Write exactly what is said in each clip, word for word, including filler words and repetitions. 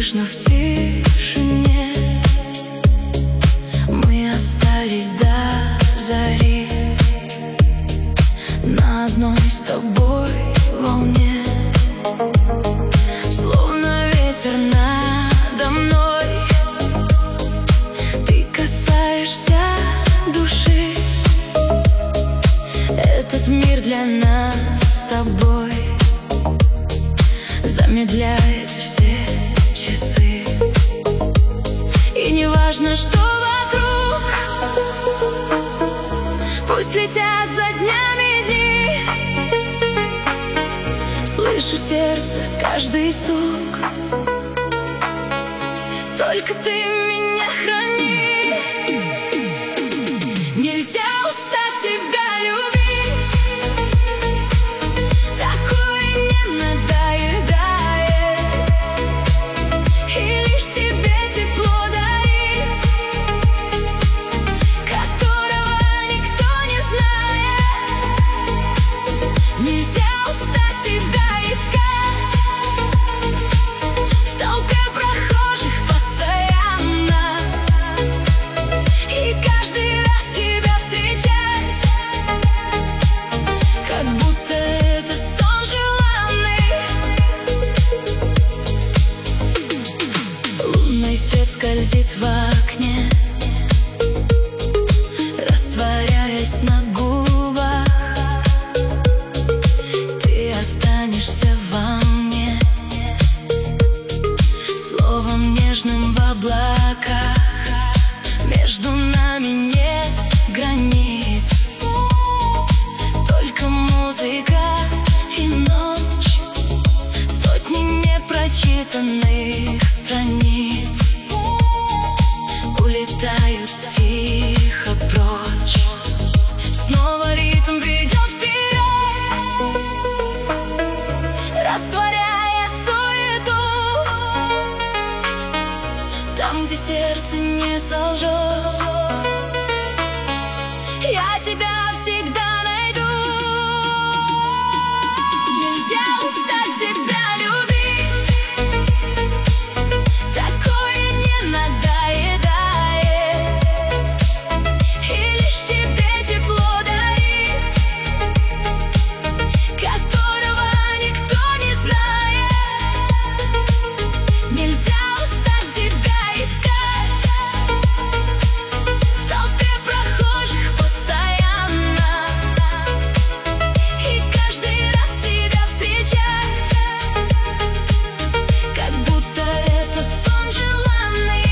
слышно в тишине. Мы остались до зари на одной с тобой волне. Словно ветер надо мной, ты касаешься души. Этот мир для нас с тобой замедляет все часы. И не важно, что вокруг, пусть летят за днями дни. Слышу сердце, каждый стук, только ты меня храни. Нельзя устать тебя любить, такое не надоедает. И лишь тебе тепло дарить, которого никто не знает. Нельзя устать тебя искать в толпе прохожих постоянно, и каждый раз тебя встречать, как будто это сон желанный. Лунный свет скользит в окне, растворяясь на губах. Ты останешься во мне, словом нежным в облаках. Между нами нет границ, только музыка и ночь, сотни непрочитанных страниц улетают тихо прочь. Снова ритм ведет вперед, растворяя суету. Там, где сердце не солжет, я тебя всегда найду. Нельзя устать тебя любить, такое не надоедает. И лишь тебе тепло дарить, которого никто не знает. Нельзя устать тебя искать в толпе прохожих постоянно, и каждый раз тебя встречать, как будто это сон желанный.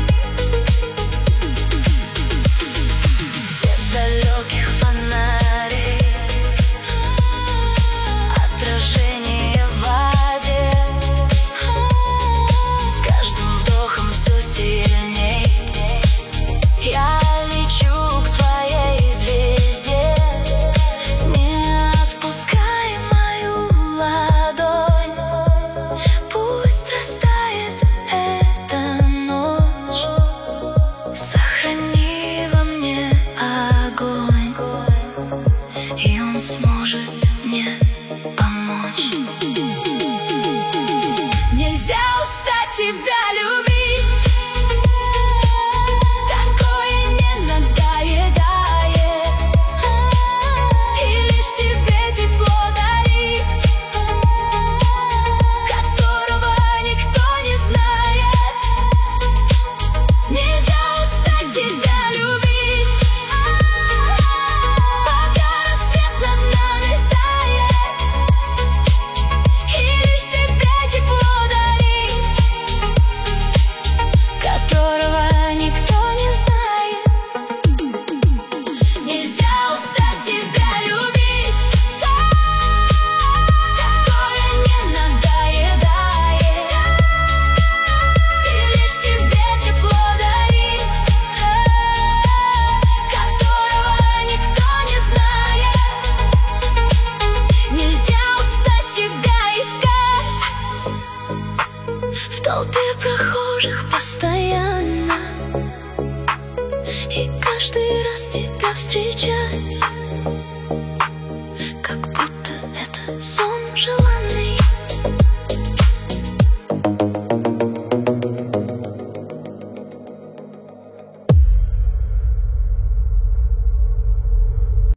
Свет далеких фонарей, отражение в воде. С каждым вдохом все сильней я лечу к своей звезде. Не отпускай мою ладонь, пусть растает эта ночь. Сохрани во мне огонь, и он сможет мне помочь. Нельзя устать тебя